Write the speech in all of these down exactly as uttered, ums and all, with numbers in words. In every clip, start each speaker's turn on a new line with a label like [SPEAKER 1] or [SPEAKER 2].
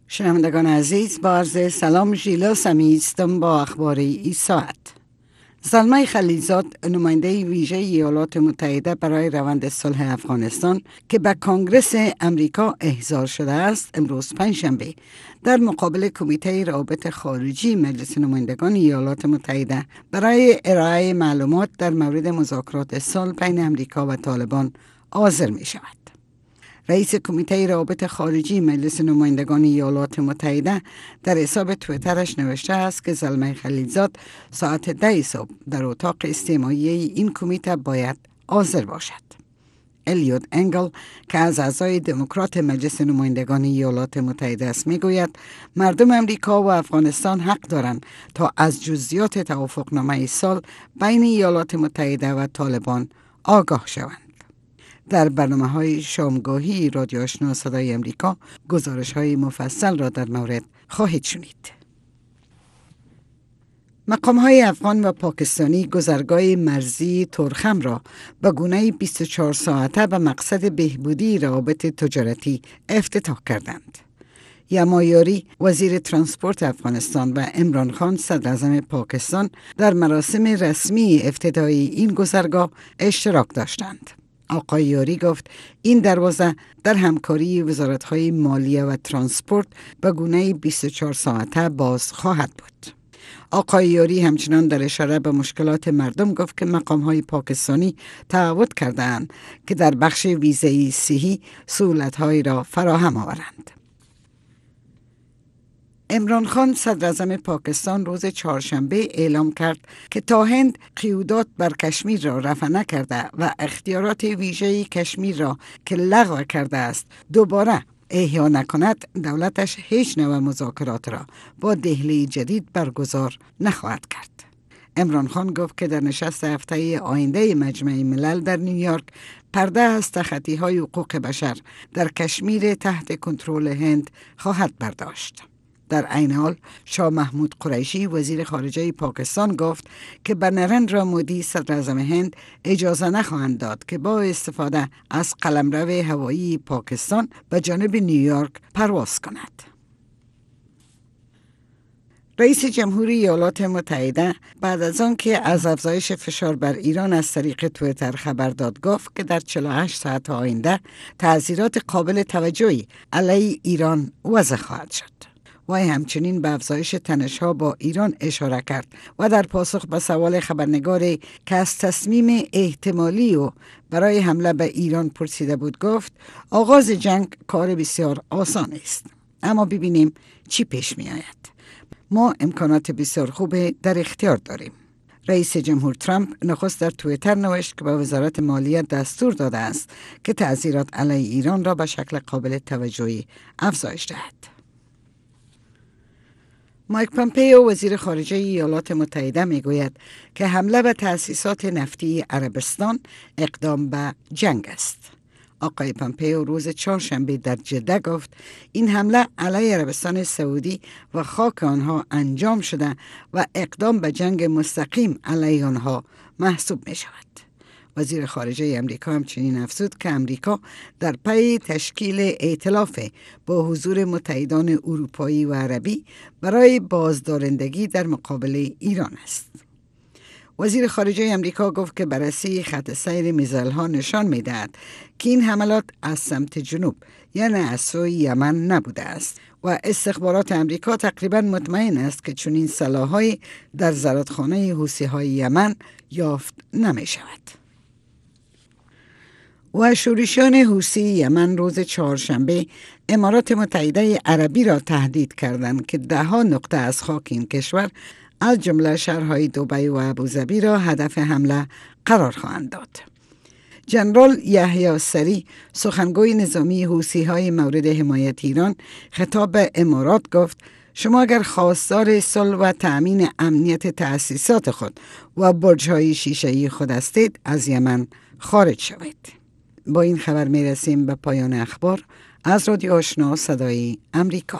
[SPEAKER 1] شنوندگان عزیز، با عرض سلام ژیلا سمی هستم با اخبار این ساعت. زلمه خلیلزاد، نماینده ویژه ایالات متحده برای روند صلح افغانستان که به کنگره امریکا احضار شده است، امروز پنجشنبه در مقابل کمیته روابط خارجی مجلس نمایندگان ایالات متحده برای ارائه معلومات در مورد مذاکرات صلح بین امریکا و طالبان حاضر می شود. رئیس کمیته روابط خارجی مجلس نمایندگان ایالات متحده در حساب توییترش نوشته است که زلمه خلیلزاد ساعت ده صبح در اتاق استماعی این کمیته باید حاضر باشد. الیوت انگل که از اعضای دموکرات مجلس نمایندگان ایالات متحده است میگوید مردم امریکا و افغانستان حق دارند تا از جزئیات توافقنامه صلح بین ایالات متحده و طالبان آگاه شوند. در برنامه های شامگاهی رادیو آشنا صدای امریکا گزارش های مفصل را در مورد خواهید شنید. مقام های افغان و پاکستانی گذرگاه مرزی تورخم را به گونه بیست و چهار ساعته به مقصد بهبودی روابط تجارتی افتتاح کردند. یما یاری وزیر ترانسپورت افغانستان و عمران خان صدر اعظم پاکستان در مراسم رسمی افتتاحی این گذرگاه اشتراک داشتند. آقای یاری گفت این دروازه در همکاری وزارت‌های مالیه و ترانسپورت به گونه بیست و چهار ساعته باز خواهد بود. آقای یاری همچنان در اشاره به مشکلات مردم گفت که مقام‌های پاکستانی تعهد کرده‌اند که در بخش ویزه‌ای صحی سهولت‌هایی را فراهم آورند. عمران خان صدر اعظم پاکستان روز چهارشنبه اعلام کرد که تا هند قیودات بر کشمیر را رفع نکرده و اختیارات ویژه کشمیر را که لغو کرده است دوباره احیا نکند، دولتش هیچ نوع مذاکرات را با دهلی جدید برگزار نخواهد کرد. عمران خان گفت که در نشست هفته آینده مجمع ملل در نیویورک پرده از تخطی‌های حقوق بشر در کشمیر تحت کنترل هند خواهد برداشت. در عین حال شاه محمود قریشی وزیر خارجه پاکستان گفت که به نریندرا مودی صدر اعظم هند اجازه نخواهند داد که با استفاده از قلمرو هوایی پاکستان به جانب نیویورک پرواز کند. رئیس جمهوری ایالات متحده بعد از آن که از افزایش فشار بر ایران از طریق توییتر خبر داد گفت که در چهل و هشت ساعت آینده تعزیرات قابل توجهی علیه ایران وضع خواهد شد. وی همچنین به افزایش تنش‌ها با ایران اشاره کرد و در پاسخ به سوال خبرنگاری که از تصمیم احتمالی او برای حمله به ایران پرسیده بود گفت آغاز جنگ کار بسیار آسان است، اما ببینیم چی پیش می آید. ما امکانات بسیار خوب در اختیار داریم. رئیس جمهور ترامپ نخست در توییتر نوشت که به وزارت مالیه دستور داده است که تعزیرات علیه ایران را به شکل قابل توجهی افزایش دهد. مایک پامپئو وزیر خارجه ایالات متحده میگوید که حمله به تأسیسات نفتی عربستان اقدام به جنگ است. آقای پامپئو روز چهارشنبه در جده گفت این حمله علیه عربستان سعودی و خاک آنها انجام شده و اقدام به جنگ مستقیم علیه آنها محسوب می شود. وزیر خارجه امریکا همچنین افزود که امریکا در پی تشکیل ائتلاف با حضور متحدان اروپایی و عربی برای بازدارندگی در مقابل ایران است. وزیر خارجه امریکا گفت که بررسی خط سیر میزایل‌ها نشان می‌دهد که این حملات از سمت جنوب یعنی از سوی یمن نبوده است و استخبارات امریکا تقریباً مطمئن است که چنین سلاح‌هایی در زرادخانه حوثی‌های یمن یافت نمی‌شود. و شورشیان حوثی یمن روز چهارشنبه امارات متحده عربی را تهدید کردند که ده ها نقطه از خاک این کشور از جمله شهرهای دبی و ابوظبی را هدف حمله قرار خواهند داد. جنرال یحیی سری سخنگوی نظامی حوثی‌های مورد حمایت ایران خطاب به امارات گفت شما اگر خواستار صلح و تأمین امنیت تأسیسات خود و برج‌های شیشه‌ای خود هستید از یمن خارج شوید. با این خبر می رسیم به پایان اخبار از رادیو آشنا صدای امریکا.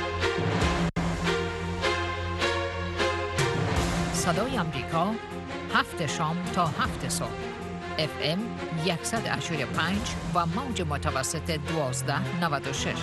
[SPEAKER 2] صدای امریکا هفت شام تا هفت صبح. اف ام صد و هشتاد و پنج و موج متوسط دوازده نود و شش.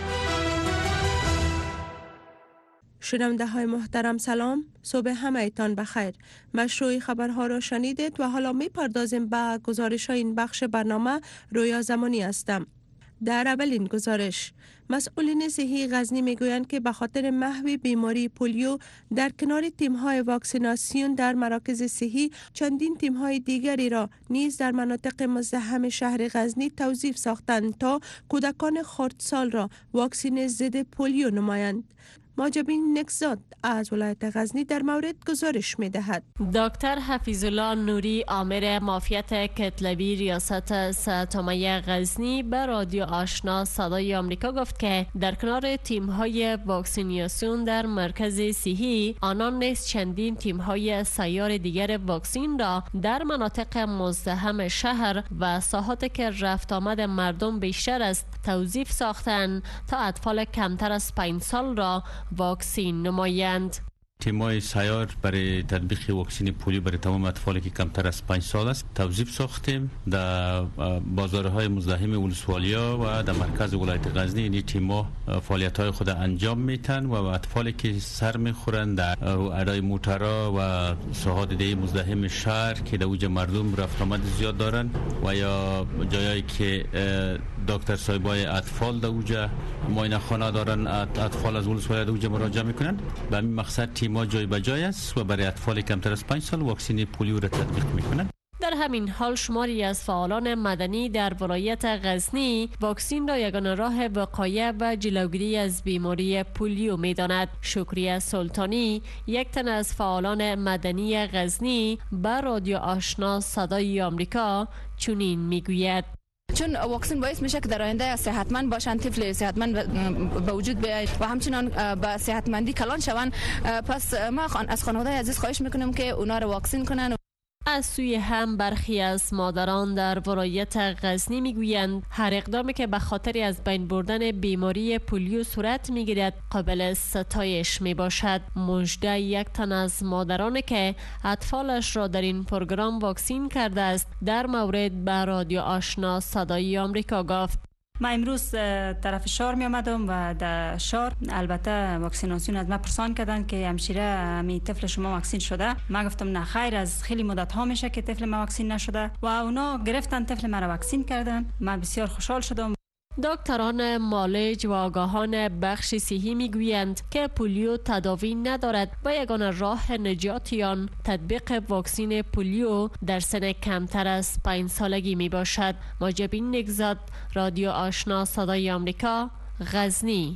[SPEAKER 3] شنونده های محترم سلام، صبح همه ایتان بخیر. مشروع خبرها را شنیدید و حالا می پردازیم به گزارش های این بخش برنامه. رویا زمانی هستم. در اولین گزارش، مسئولین صحی غزنی میگویند که به خاطر محو بیماری پولیو در کنار تیم‌های واکسیناسیون در مراکز صحی چندین تیم‌های دیگری را نیز در مناطق مزدحم شهر غزنی توظیف ساختند تا کودکان خردسال را واکسین ضد پولیو نمایند. ماجبین نکزاد از ولایت غزنی در مورد گزارش می دهد.
[SPEAKER 4] دکتر حفیظ الله نوری آمر معافیت کتلوی ریاست صحت عامه غزنی به رادیو آشنا صدای آمریکا گفت که در کنار تیم‌های واکسیناسیون در مرکز صحی، آنان نیز چندین تیم‌های سیار دیگر واکسین را در مناطق مزدحم شهر و ساحاتی که رفت آمد مردم بیشتر است توظیف ساختند تا اطفال کمتر از پنج سال را واکسین نمایند.
[SPEAKER 5] تیم‌های سیار برای تطبیق واکسن پولیو برای تمام اطفالی که کمتر از پنج سال است توظیف ساختیم. در بازارهای مزدحم ولسوالیا و در مرکز ولایت غزنی این تیم‌ها فعالیت‌های خود انجام میتن و اطفالی که سر میخورند در ادای موترها و ساحات دیگه مزدحم شهر که در اوج مردم رفت آمد زیاد دارن و یا جایی که دکتر صاحبای اطفال در اوج معاینه خانه دارن، اطفال از ولسوالیا در اوج مراجعه میکنن. به همین مقصد تیم‌ها جای به جای است و برای اطفال کمتر از پنج سال واکسن پولیو را تطبیق میکنند.
[SPEAKER 4] در همین حال شماری از فعالان مدنی در ولایت غزنی واکسین را یگانه راه وقایه و جلوگیری از بیماری پولیو می‌داند. شکریه سلطانی، یک تن از فعالان مدنی غزنی، به رادیو آشنا صدای آمریکا چنین میگوید:
[SPEAKER 6] چون واکسن باعث میشه که در آینده صحتمند باشن، طفل صحتمند به وجود بیاید و همچنان به صحتمندی کلان شوند. پس ما از خانواده عزیز خواهش میکنم که اونا رو واکسن کنن.
[SPEAKER 4] از سوی هم برخی از مادران در ولایت غزنی میگویند هر اقدامی که به خاطر از بین بردن بیماری پولیو صورت میگیرد قابل ستایش میباشد. مژده یک تن از مادرانی که اطفالش را در این پروگرام واکسین کرده است در مورد به رادیو آشنا صدای آمریکا گفت:
[SPEAKER 7] من امروز طرف شار می آمدم و در شار البته واکسیناسیون از ما پرسان کردن که همشیره می طفل شما واکسین شده. من گفتم نه خیر، از خیلی مدت ها میشه که طفل ما واکسین نشده و اونا گرفتن طفل ما را واکسین کردن. من بسیار خوشحال شدم.
[SPEAKER 4] دکتران معالج و آگاهان بخش صحی میگویند که پولیو تداوی ندارد و یگانه راه نجات آن تطبیق واکسن پولیو در سن کمتر از پنج سالگی می باشد. ماجبین نگزاد، رادیو آشنا صدای آمریکا، غزنی.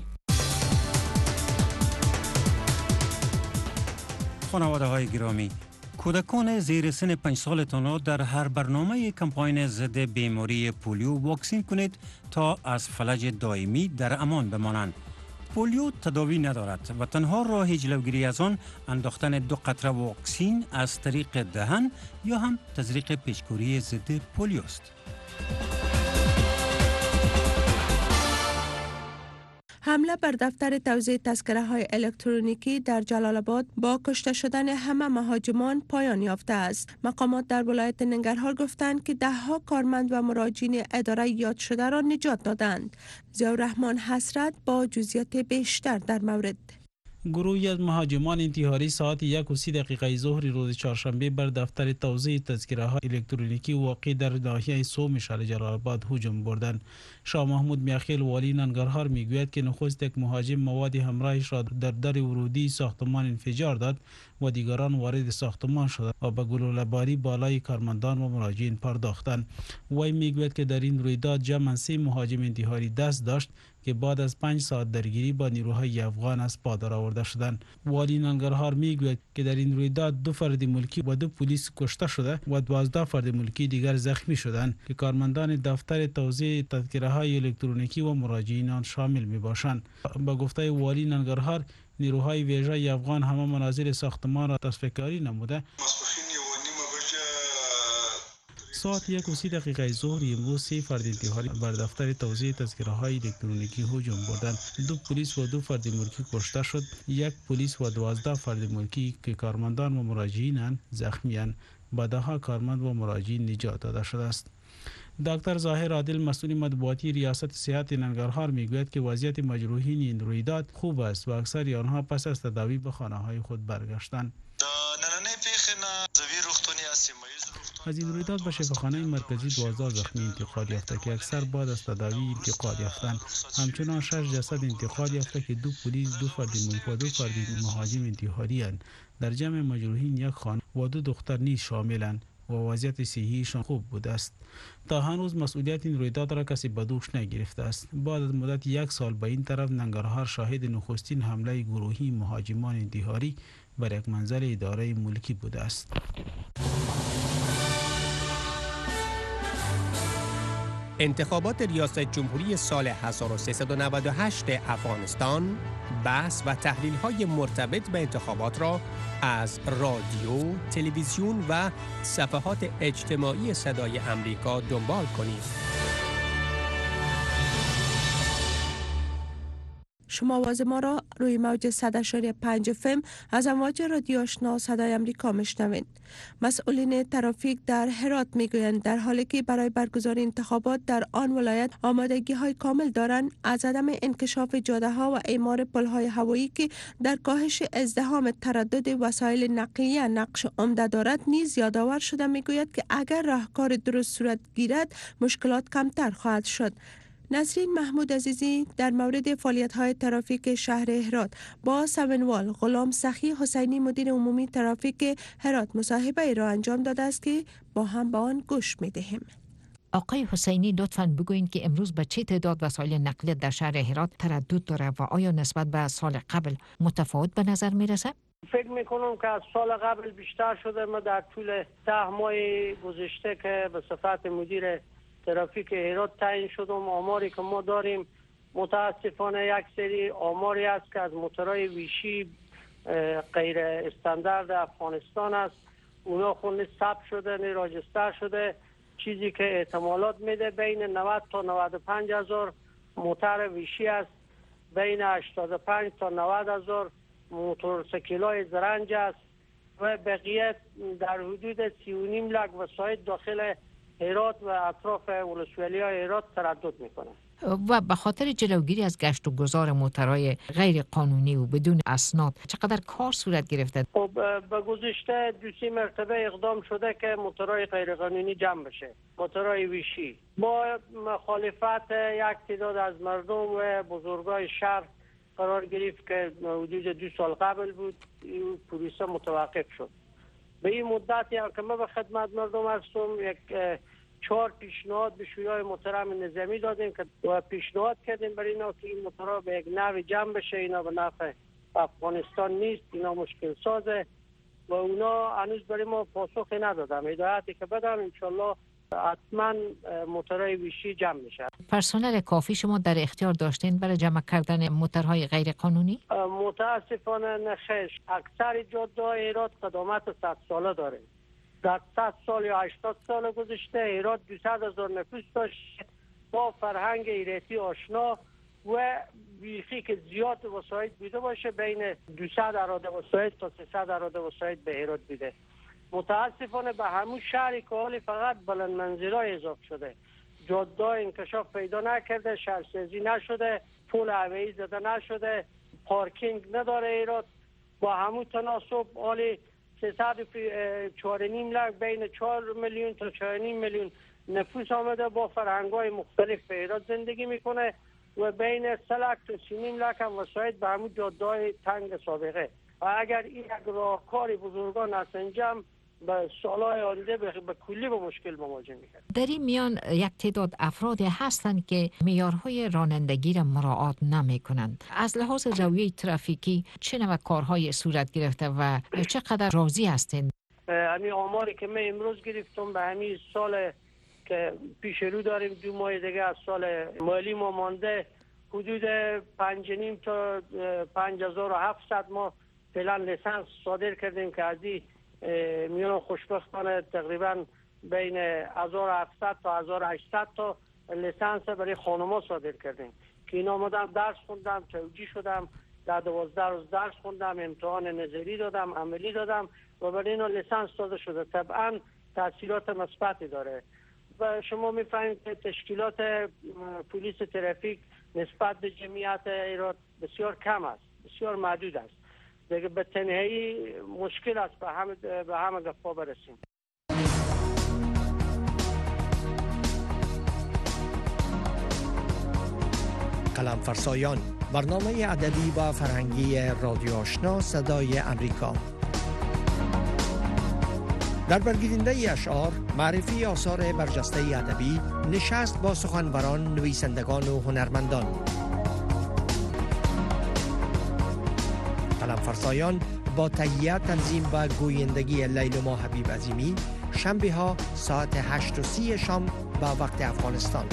[SPEAKER 8] خانواده های گرامی، کودکان زیر سن پنج سالتان را در هر برنامه کمپاین ضد بیماری پولیو واکسین کنید تا از فلج دائمی در امان بمانند. پولیو تداوی ندارد و تنها راه جلوگیری از آن انداختن دو قطره واکسین از طریق دهن یا هم تزریق پیشگیری ضد پولیو است.
[SPEAKER 3] حمله بر دفتر توزیع تذکره های الکترونیکی در جلال آباد با کشته شدن همه مهاجمان پایان یافته است. مقامات در ولایت ننگرهار گفتند که ده ها کارمند و مراجعین اداره یاد شده را نجات دادند. ضیاءالرحمن حسرت با جزئیات بیشتر در مورد.
[SPEAKER 9] گروهی از مهاجمان انتحاری ساعت یک و سی دقیقه ظهر روز چهارشنبه بر دفتر توزیع تذکره های الکترونیکی واقع در ناحیه سوم شهر جلال آباد هجوم بردند. شاه محمود میاخیل والی ننگرهار میگوید که نخست یک مهاجم مواد همراهش را در در ورودی ساختمان انفجار داد و دیگران وارد ساختمان شدند و به گلوله‌باری بالای کارمندان و مراجعین پرداختند. وی میگوید که در این رویداد جمع سه مهاجم انتحاری دست داشت که بعد از پنج ساعت درگیری با نیروهای افغان از پادر آورده شدند. والی ننگرهار میگوید که در این رویداد دو فرد ملکی و دو پلیس کشته شده و دوازده فرد ملکی دیگر زخمی شدند که کارمندان دفتر توزیع تذکره های الکترونیکی و مراجعین آن شامل می باشند. با گفته والی ننگرهار، نیروهای ویژه افغان همه مناظر ساختمان را تصفیه‌کاری نموده. ساعت یک و سی دقیقه ظهر امروز سه فرد انتحاری بر دفتر توزیع تذکره های الکترونیکی هجوم بردند. دو پلیس و دو فرد ملکی کشته شد. یک پلیس و دوازده فرد ملکی که کارمندان و مراجعین زخمی اند. به دهها کارمند و مراجعین نجات داده شده است. دکتر ظاهر عادل مسئول مطبوعاتی ریاست صحت ننگرهار میگوید که وضعیت مجروحین این رویداد خوب است و اکثر آنها پس از تداوی به خانه‌های خود برگشتند. از این رویداد به شفاخانه مرکزی دوازده زخمی انتقال یافته که اکثر بعد از تداوی انتقال یافتند. همچنان شش جسد انتقال یافته که دو پلیس، دو فرد ملک و دو فرد مهاجم انتحاری اند. در جمع مجروحین یک خانم و دو دختر نیز شاملند و وضعیت صحیشان خوب بوده است. تا هنوز مسئولیت این رویداد را کسی به دوش نگرفته است. بعد از مدت یک سال به این طرف ننگرهار شاهد نخستین حمله گروهی مهاجمان انتحاری بر یک منزل اداره ملکی بوده است.
[SPEAKER 10] انتخابات ریاست جمهوری سال هزار و سیصد و نود و هشت افغانستان بحث و تحلیل‌های مرتبط به انتخابات را از رادیو، تلویزیون و صفحات اجتماعی صدای امریکا دنبال کنید.
[SPEAKER 3] شما آواز ما را روی موج صد و پنج اف ام از امواج رادیو آشنا صدای امریکا میشنوید. مسئولین ترافیک در هرات میگویند در حالی که برای برگزاری انتخابات در آن ولایت آمادگی های کامل دارند، از عدم انکشاف جاده ها و اعمار پل های هوایی که در کاهش ازدحام تردد وسایل نقلیه نقش عمده دارد نیز یادآور شده. میگوید که اگر راهکار درست صورت گیرد مشکلات کمتر خواهد شد. نسرین محمود عزیزی در مورد فعالیت‌های ترافیک شهر هرات با سمنوال غلام سخی حسینی مدیر عمومی ترافیک هرات مصاحبه را انجام داده است که با هم با آن گوش می‌دهیم.
[SPEAKER 2] آقای حسینی لطفاً بگویید که امروز به چه تعداد وسایل نقلیه در شهر هرات تردد داره و آیا نسبت به سال قبل متفاوت به نظر می‌رسد؟
[SPEAKER 11] فکر میکنم که از سال قبل بیشتر شده. ما در طول ده ماه گذشته که به صفت مدیر ترافیک هرات تعیین شدم، آماری که ما داریم متاسفانه یک سری آماری است که از موتورهای ویشی غیر استاندارد افغانستان است. اونا خود ثبت شده، نه راجستر شده، چیزی که احتمالات میده بین نود تا نود و پنج هزار موتور ویشی است، بین هشتاد و پنج تا نود هزار موتورسیکل‌های زرنج است و بقیه در حدود سی و نیم لک وسایل داخل هرات و اطراف ولسوالی‌های هرات تردد میکنه.
[SPEAKER 2] و به خاطر جلوگیری از گشت و گذار موتورهای غیر قانونی و بدون اسناد چقدر کار صورت گرفته؟
[SPEAKER 11] خب به گذشته دو سه مرتبه اقدام شده که موتورهای غیر قانونی جمع بشه، موتورهای ویشی. با مخالفت یک تعداد از مردم و بزرگای شهر قرار گرفت که حدود دو سال قبل بود پلیس متوقف شد. به این مدتی هم که ما به خدمت مردم هستم، یک چهار پیشنهاد به شورای محترم نظامی دادیم که و پیشنهاد کردیم برای اینا که این موتورها به یک نوع جمع بشه. اینا به نفع افغانستان نیست، اینا مشکل سازه و اونا هنوز برای ما پاسخی ندادم. هدایتی که بدم انشالله حتما موتورهای ویشی جمع میشه.
[SPEAKER 2] پرسنل کافی شما در اختیار داشتین برای جمع کردن موتورهای غیر قانونی؟
[SPEAKER 11] متاسفانه نخش. اکثر جاده‌های هرات قدامت صد ساله داره. در صد سال یا هشتاد سال گذشته هرات دویست هزار نفوس داشت با فرهنگ ایرتی آشنا و بیخی که زیاد وسایل بوده باشه، بین دویست اراده وسایل تا سیصد اراده وسایل به هرات بوده. متاسفانه به همون شهری که حالی فقط بلند منزل‌های اضافه شده، جاده انکشاف پیدا نکرده، شهرسازی نشده، پل هوایی زده نشده، پارکینگ نداره هرات. با همون تناسب حالی سیصد و چهار و نیم لک بین چهار میلیون تا چهار و نیم میلیون نفوس آمده با فرهنگ‌های مختلف به هرات زندگی میکنه و بین سه لک تا سی و نیم لک هم وسایل به همون جاده‌های تنگ سابقه. و اگر این یک راهکار بزرگان نسنجم به سالهای آینده به کلی به مشکل مواجه می‌شود.
[SPEAKER 2] در این میان یک تعداد افرادی هستند که معیارهای رانندگی را مراعات نمی‌کنند. از لحاظ رویه ترافیکی چه نوع کارهای صورت گرفته و چقدر راضی هستند؟
[SPEAKER 11] همین آماری که من امروز گرفتم به همین سال که پیش رو داریم، دو ماه دیگه از سال مالی ما مانده، حدود پنج و نیم تا پنج هزار و هفتصد ما فعلا لیسانس صادر کردیم که از این میان خوشبختانه تقریبا بین هزار و هفتصد تا هزار و هشتصد تا لیسانس برای خانم‌ها صادر کردیم که اینا آمدن درس خوندم، توجیه شدم در دوازده روز درس خوندم، امتحان نظری دادم، عملی دادم و برای اینو لیسانس داده شده. طبعا تاثیرات مثبتی داره و شما میفهمید که تشکیلات پلیس ترافیک نسبت به جمعیت ایران بسیار کم است، بسیار محدود است. دیگه به تنهایی مشکل است به همه به همه گفا برسیم.
[SPEAKER 10] قلم فرسایان، برنامه ادبی و فرهنگی رادیو آشنا صدای امریکا. در برگیرنده اشعار، معرفی آثار برجسته ادبی، نشست با سخنوران، نویسندگان و هنرمندان. قلم فرسایان با تهیه، تنظیم و گویندگی لیلما حبیب عظیمی، شنبه ها ساعت هشت و سی شام با وقت افغانستان.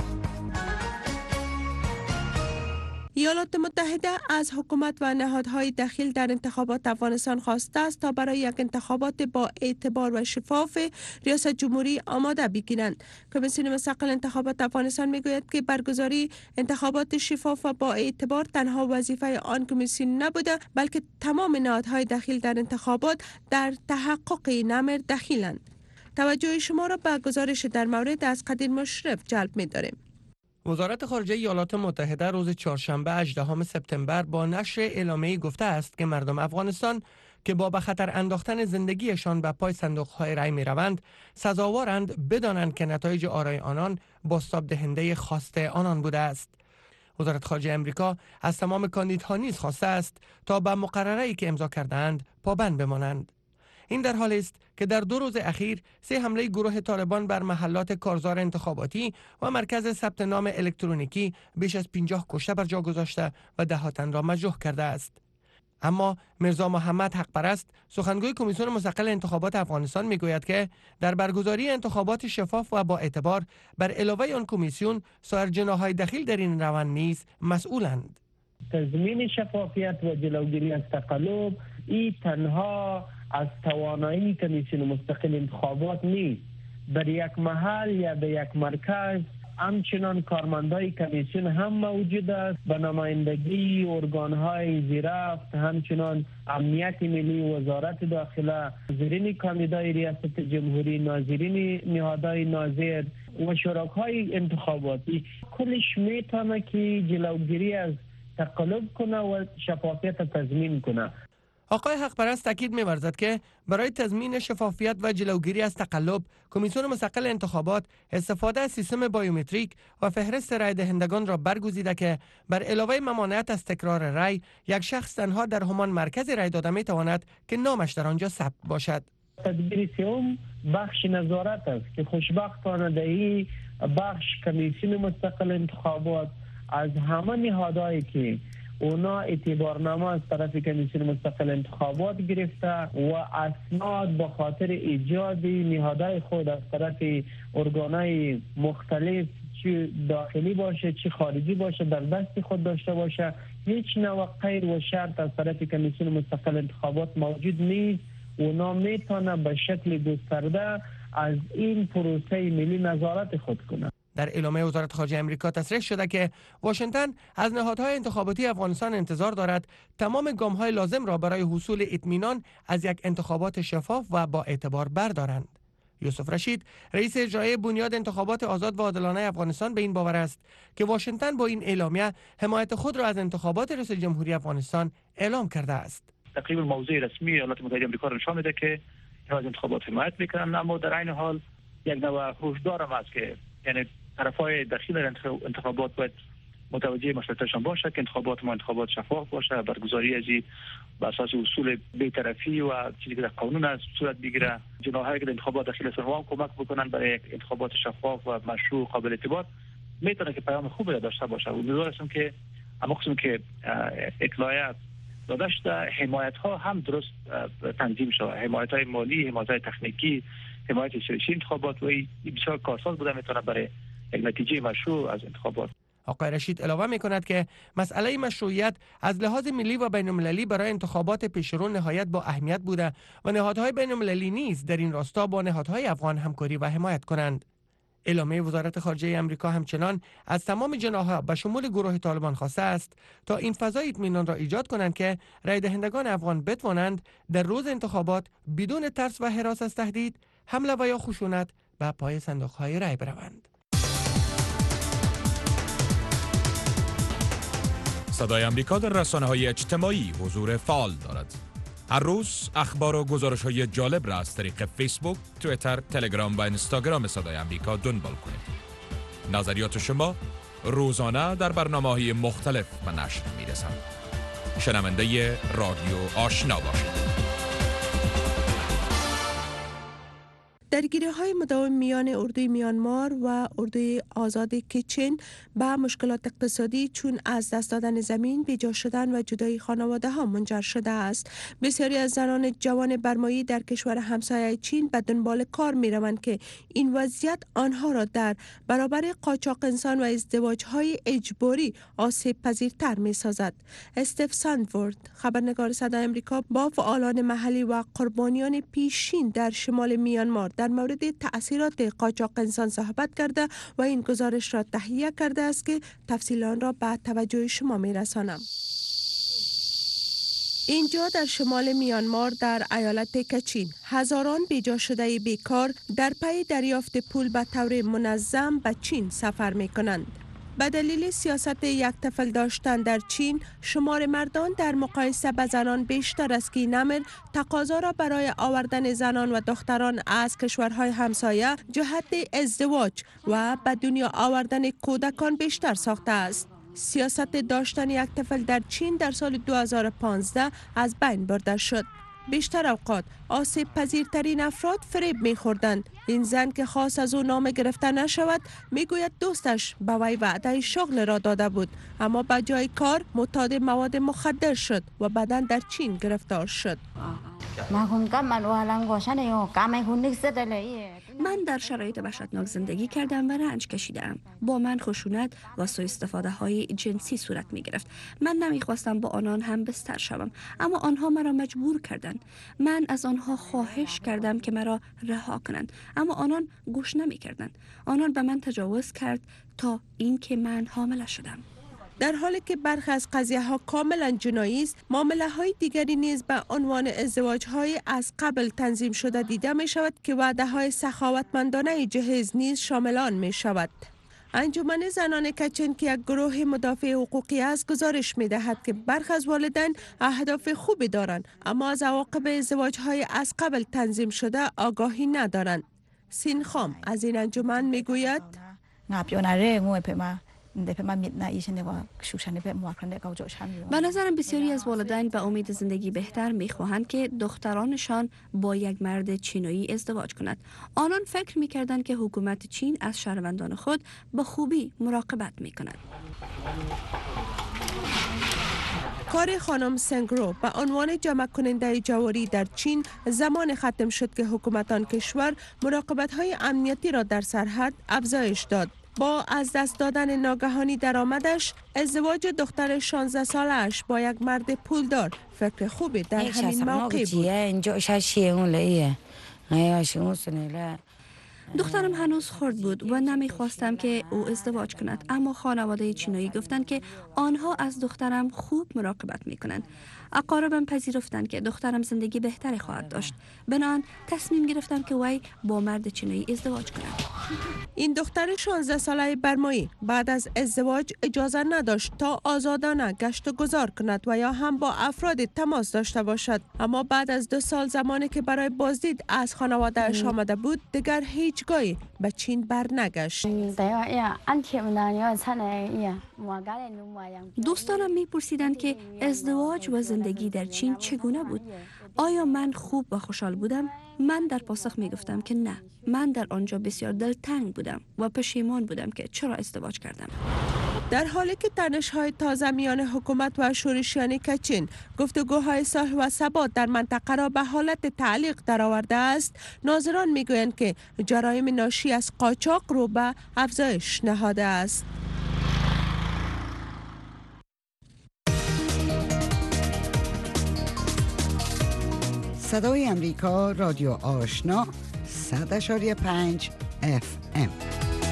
[SPEAKER 3] ایالات متحده از حکومت و نهادهای دخیل در انتخابات افغانستان خواسته است تا برای یک انتخابات با اعتبار و شفاف ریاست جمهوری آماده بگیرند. کمیسیون مستقل انتخابات افغانستان میگوید که برگزاری انتخابات شفاف و با اعتبار تنها وظیفه آن کمیسیون نبوده، بلکه تمام نهادهای دخیل در انتخابات در تحقق این امر دخیلند. توجه شما را به گزارش در مورد از قدیر مشرف جلب می‌داریم.
[SPEAKER 10] وزارت خارجه ایالات متحده روز چهارشنبه هجدهم سپتامبر با نشر اعلامیه‌ای گفته است که مردم افغانستان که با به خطر انداختن زندگیشان به پای صندوق‌های رای می‌روند، سزاوارند بدانند که نتایج آرای آنان بازتاب دهنده خواست آنان بوده است. وزارت خارجه امریکا از تمام کاندیدها نیز خواسته است تا به مقرره‌ای که امضا کرده‌اند پابند بمانند. این در حالی است که در دو روز اخیر سه حمله گروه طالبان بر محلات کارزار انتخاباتی و مرکز ثبت نام الکترونیکی بیش از پنجاه کشته بر جا گذاشته و ده تن را مجروح کرده است. اما میرزا محمد حقپرست، سخنگوی کمیسیون مستقل انتخابات افغانستان، میگوید که در برگزاری انتخابات شفاف و با اعتبار بر علاوه آن کمیسیون، سایر جناح‌های دخیل در این روند نیز مسئولند.
[SPEAKER 12] تضمین شفافیت و جلوگیری از تقلب این تنها از توانایی کمیسیون مستقل انتخابات نیست. در یک محل یا در یک مرکز همچنان کارمندای کمیسیون هم موجود است به نمایندگی ارگانهای زیرفت، همچنان امنیت ملی، وزارت داخله، ناظرین کاندیدای ریاست جمهوری، ناظرین نهادهای ناظر و شرکای انتخاباتی، کلش میتونه که جلوگیری از تقلب کنه و شفافیت تضمین کنه.
[SPEAKER 10] آقای حقپرست تاکید می‌ورزد که برای تضمین شفافیت و جلوگیری از تقلب، کمیسیون مستقل انتخابات استفاده از سیستم بایومتریک و فهرست رای دهندگان را برگزیده که بر علاوه ممانعت از تکرار رای، یک شخص تنها در همان مرکز رای داده می‌تواند که نامش در آنجا ثبت باشد.
[SPEAKER 12] تدبیر سوم بخش نظارت است که خوشبختانه در این بخش کمیسیون مستقل انتخابات از همه نهادهایی که اونا اعتبارنامه از طرف کمیسیون مستقل انتخابات گرفته و اسناد به خاطر ایجاد نهادهای خود از طرف ارگانهای مختلف، چه داخلی باشه چه خارجی باشه، در دست خود داشته باشه، هیچ نوع قید و شرط از طرف کمیسیون مستقل انتخابات موجود نیست. اونا میتونه به شکل گسترده از این پروسه ملی نظارت خود کنه.
[SPEAKER 10] در اعلامیه وزارت خارجه امریکا تصریح شده که واشنگتن از نهادهای انتخاباتی افغانستان انتظار دارد تمام گام‌های لازم را برای حصول اطمینان از یک انتخابات شفاف و با اعتبار بردارند. یوسف رشید، رئیس اجرایی بنیاد انتخابات آزاد و عادلانه افغانستان، به این باور است که واشنگتن با این اعلامیه حمایت خود را از انتخابات ریاست جمهوری افغانستان اعلام کرده است.
[SPEAKER 13] تقریبا موضوع رسمی ایالات متحده آمریکا را نشان میده که از انتخابات حمایت میکنن، اما در عین حال یک نوع هشدار هم است که یعنی طرفای داخل انتخابات باید متوجه مسئولیتشان باشه که انتخابات ما انتخابات شفاف باشه، برگزاری از این بر اساس اصول بی‌طرفی و چیزی که در قانون است صورت بگیره. جناحایی که در انتخابات داخل هستند هم کمک بکنن برای انتخابات شفاف و مشروع قابل اعتبار، میتونه که پیام خوبی داشته باشه. امیدوار هستم که اما قسم که اطلاعات داده شده حمایت ها هم درست تنظیم شود، حمایت های مالی، حمایت های تکنیکی، حمایت سیاسی انتخابات و این بسیار کارساز بوده، میتونه برای یک نتیجه مشروع از انتخابات.
[SPEAKER 10] آقای رشید علاوه می کند که مسئله مشروعیت از لحاظ ملی و بین المللی برای انتخابات پیشرو نهایت با اهمیت بوده و نهادهای بین المللی نیز در این راستا با نهادهای افغان همکاری و حمایت کنند. اعلامیه وزارت خارجه آمریکا همچنان از تمام جناح‌ها به شمول گروه طالبان خواسته است تا این فضای اطمینان را ایجاد کنند که رای دهندگان افغان بتوانند در روز انتخابات بدون ترس و هراس از تهدید، حمله و یا خشونت به پای صندوق‌های رای بروند.
[SPEAKER 14] صدای آمریکا در رسانه‌های اجتماعی حضور فعال دارد. هر روز اخبار و گزارش‌های جالب را از طریق فیسبوک، توییتر، تلگرام و اینستاگرام صدای آمریکا دنبال کنید. نظریات شما روزانه در برنامه‌های مختلف به نشر می‌رسند. شنونده رادیو آشنا باشید.
[SPEAKER 3] درگیری‌های مداوم میان اردوی میانمار و اردوی آزاد کچن به مشکلات اقتصادی چون از دست دادن زمین، بیجا شدن و جدایی خانواده ها منجر شده است. بسیاری از زنان جوان برمایی در کشور همسایه چین به دنبال کار می روند که این وضعیت آنها را در برابر قاچاق انسان و ازدواج‌های اجباری آسیب پذیرتر می سازد. استف ساندورد، خبرنگار صدای آمریکا، با فعالان محلی و قربانیان پیشین در شمال میانمار در مورد تأثیرات قاچاق انسان صحبت کرده و این گزارش را تهیه کرده است که تفصیلات را به توجه شما می رسانم. اینجا در شمال میانمار در ایالت کچین هزاران بیجا شده بیکار در پی دریافت پول به طور منظم به چین سفر می کنند. به دلیل سیاست یک طفل داشتن در چین، شمار مردان در مقایسه به زنان بیشتر است که این امر تقاضا را برای آوردن زنان و دختران از کشورهای همسایه جهت ازدواج و به دنیا آوردن کودکان بیشتر ساخته است. سیاست داشتن یک طفل در چین در سال دو هزار و پانزده از بین برده شد. بیشتر اوقات آسیب پذیرترین افراد فریب می خوردند. این زن که خواست از او نام گرفته نشود میگوید دوستش به وی وعده شغل را داده بود، اما به جای کار معتاد مواد مخدر شد و بعداً در چین گرفتار شد.
[SPEAKER 15] من در شرایط وحشتناک زندگی کردم و رنج کشیدم. با من خشونت و سوء استفاده های جنسی صورت می گرفت. من نمی خواستم با آنان هم بستر شوم، اما آنها مرا مجبور کردند. من از آنها خواهش کردم که مرا رها کنند، اما آنان گوش نمی کردند. آنان به من تجاوز کرد تا اینکه من حامله شدم.
[SPEAKER 3] در حالی که برخی از قضیه ها کاملا جنایی است، معامله های دیگری نیز به عنوان ازدواج های از قبل تنظیم شده دیده می شود که وعده های سخاوتمندانه جهیز نیز شامل آن می شود. انجمن زنان کچن که یک گروه مدافع حقوقی است گزارش می دهد که برخی از والدین اهداف خوبی دارند اما از عواقب ازدواج های از قبل تنظیم شده آگاهی ندارند. سین خام از این انجمن می گوید
[SPEAKER 15] به نظرم بسیاری از والدین به امید زندگی بهتر میخواهند که دخترانشان با یک مرد چینایی ازدواج کند. آنان فکر میکردند که حکومت چین از شهروندان خود به خوبی مراقبت میکند.
[SPEAKER 3] کار خانم سنگرو به عنوان جمع کننده جواری در چین زمان ختم شد که حکومت آن کشور مراقبت‌های امنیتی را در سرحد افزایش داد. با از دست دادن ناگهانی درآمدش، ازدواج دختر شانزده سالش با یک مرد پولدار فکر خوبی در همین موقع بود.
[SPEAKER 15] دخترم هنوز خرد بود و نمیخواستم که او ازدواج کند، اما خانواده چینایی گفتند که آنها از دخترم خوب مراقبت میکنند. اقاربم پذیرفتند که دخترم زندگی بهتری خواهد داشت. بنابراین تصمیم گرفتم که وی با مرد چینایی ازدواج کند.
[SPEAKER 3] این دختر شانزده ساله برمایی بعد از ازدواج اجازه نداشت تا آزادانه گشت و گذار کند و یا هم با افراد تماس داشته باشد، اما بعد از دو سال زمانی که برای بازدید از خانواده‌اش آمده بود دیگر هیچگاهی به چین برنگشت.
[SPEAKER 15] دوستانم میپرسیدند که ازدواج و زندگی در چین چگونه بود؟ آیا من خوب و خوشحال بودم؟ من در پاسخ می گفتم که نه. من در آنجا بسیار دلتنگ بودم و پشیمان بودم که چرا ازدواج کردم.
[SPEAKER 3] در حالی که تنش‌های تازه میان حکومت و شورشیان کچین گفتگوهای صلح و ثبات در منطقه را به حالت تعلیق درآورده است، ناظران میگویند که جرایم ناشی از قاچاق رو به افزایش نهاده است.
[SPEAKER 1] صدای امریکا، رادیو آشنا، صد و پنج اف ام.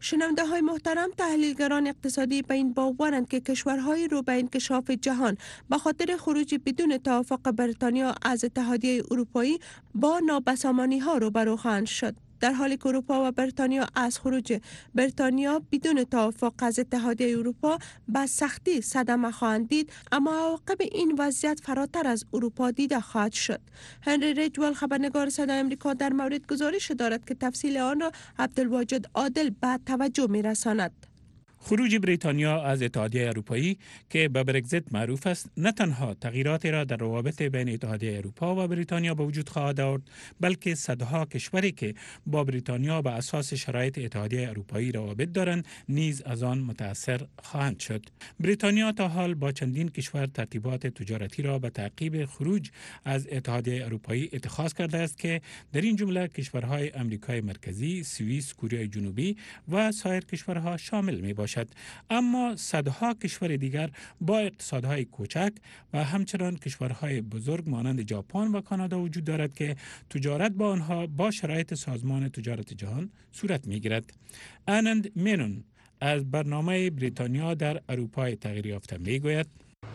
[SPEAKER 3] شنونده های محترم، تحلیلگران اقتصادی به این باورند که کشورهای رو به انکشاف جهان به خاطر خروج بدون توافق بریتانیا از اتحادیه اروپایی با نابسامانی ها روبرو خواهند شد. در حالی که اروپا و بریتانیا از خروج بریتانیا بدون توافق از اتحادیه اروپا به سختی صدمه خواهند دید، اما عواقب این وضعیت فراتر از اروپا دیده خواهد شد. هنری ریجوال، خبرنگار صدای آمریکا، در مورد گزارش دارد که تفصیل آن را عبدالواجد عادل به توجه می‌رساند.
[SPEAKER 16] خروج بریتانیا از اتحادیه اروپایی که به برگزیت معروف است، نه تنها تغییراتی را در روابط بین اتحادیه اروپا و بریتانیا به وجود خواهد آورد، بلکه صدها کشوری که با بریتانیا به اساس شرایط اتحادیه اروپایی روابط دارند نیز از آن متاثر خواهند شد. بریتانیا تا حال با چندین کشور ترتیبات تجارتی را به تعقیب خروج از اتحادیه اروپایی اتخاذ کرده است که در این جمله کشورهای آمریکای مرکزی، سوئیس، کره جنوبی و سایر کشورها شامل می باشد. اما صدها کشور دیگر با اقتصادهای کوچک و همچنان کشورهای بزرگ مانند ژاپن و کانادا وجود دارد که تجارت با آنها با شرایط سازمان تجارت جهان صورت می‌گیرد. آنند مینون از برنامه بریتانیا در اروپای تغییر یافته می‌گوید: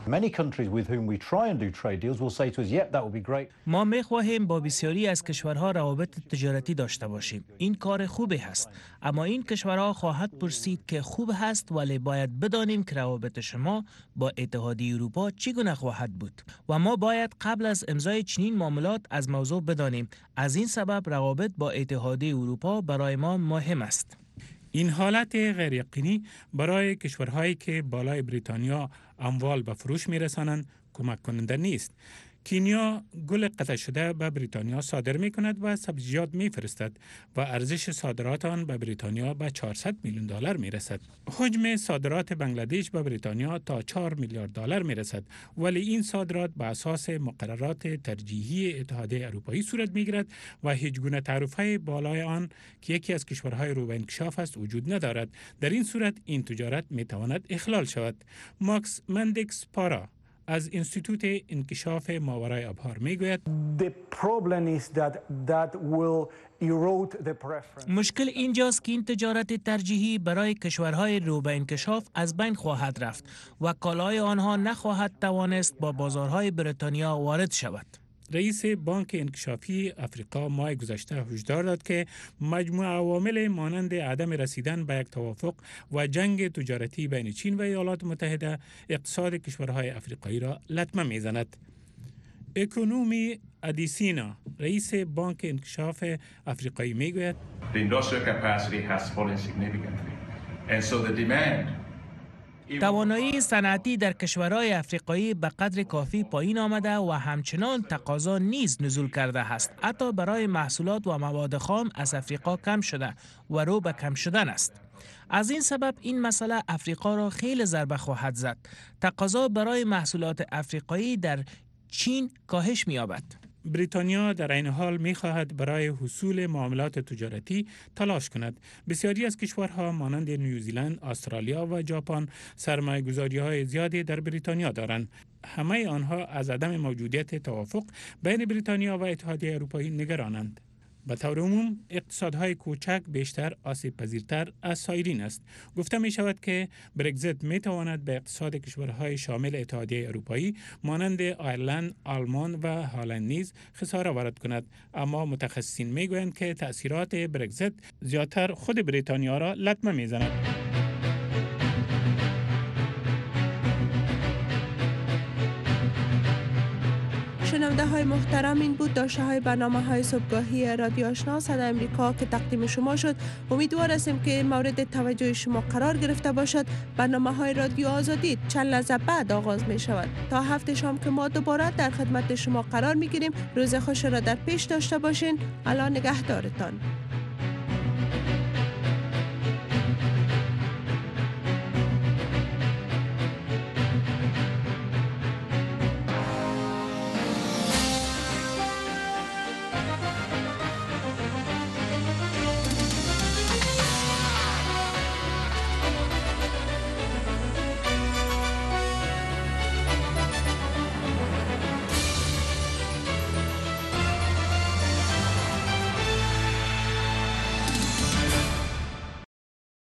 [SPEAKER 17] ما می‌خواهیم با بسیاری از کشورها روابط تجارتی داشته باشیم. این کار خوبی است، اما این کشورها خواهد پرسید که خوب است، ولی باید بدانیم که روابط شما با اتحادیه اروپا چگونه خواهد بود و ما باید قبل از امضای چنین معاملات از موضوع بدانیم. از این سبب روابط با اتحادیه اروپا برای ما مهم است.
[SPEAKER 16] این حالت غیر یقینی برای کشورهایی که بالای بریتانیا اموال به فروش می‌رسانند کمک کننده نیست. کینیا گل قطع شده به بریتانیا صادر می کند و سبزیجات می فرستد و ارزش صادرات آن به بریتانیا به چهارصد میلیون دلار می رسد. حجم صادرات بنگلادش به بریتانیا تا چهار میلیارد دلار می رسد، ولی این صادرات به اساس مقررات ترجیحی اتحادیه اروپایی صورت می گیرد و هیچ گونه تعرفه بالای آن که یکی از کشورهای رو به انکشاف است وجود ندارد. در این صورت این تجارت می تواند اخلال شود. ماکس مندکس پارا از انستیتوت انکشاف ماورای ابحار میگوید:
[SPEAKER 17] مشکل اینجاست که این تجارت ترجیحی برای کشورهای رو به انکشاف از بین خواهد رفت و کالای آنها نخواهد توانست با بازارهای بریتانیا وارد شود.
[SPEAKER 16] رئیس بانک انکشافی افریقا ماه گذشته هشدار داد که مجموعه عوامل مانند عدم رسیدن به یک توافق و جنگ تجارتی بین چین و ایالات متحده اقتصاد کشورهای افریقایی را لطمه میزند. اکونومی ادیسینا، رئیس بانک انکشاف افریقایی میگوید:
[SPEAKER 18] The industrial capacity has fallen significantly and so the demand
[SPEAKER 17] توانایی صنعتی در کشورهای افریقایی به قدر کافی پایین آمده و همچنان تقاضا نیز نزول کرده است. حتی برای محصولات و مواد خام از افریقا کم شده و رو به کم شدن است. از این سبب این مسئله افریقا را خیلی ضربه خواهد زد. تقاضا برای محصولات افریقایی در چین کاهش می‌یابد.
[SPEAKER 16] بریتانیا در این حال می خواهد برای حصول معاملات تجارتی تلاش کند. بسیاری از کشورها مانند نیوزیلند، استرالیا و ژاپن سرمایه‌گذاری‌های زیادی در بریتانیا دارند. همه آنها از عدم موجودیت توافق بین بریتانیا و اتحادیه اروپایی نگرانند. به طور عموم اقتصادهای کوچک بیشتر آسیب پذیرتر از سایرین است. گفته می شود که برگزیت می تواند به اقتصاد کشورهای شامل اتحادیه اروپایی مانند آیرلند، آلمان و هلند نیز خساره وارد کند، اما متخصصین می گویند که تأثیرات برگزیت زیادتر خود بریتانیا را لطمه می زند.
[SPEAKER 3] شنونده های محترم، این بود داشته های برنامه های صبحگاهی رادیو آشنا صدای امریکا که تقدیم شما شد. امیدوار هستیم که مورد توجه شما قرار گرفته باشد. برنامه های رادیو آزادی چند لحظه بعد آغاز می شود. تا هفته شام که ما دوباره در خدمت شما قرار می گیریم. روز خوش را در پیش داشته باشین. الله نگهدارتان.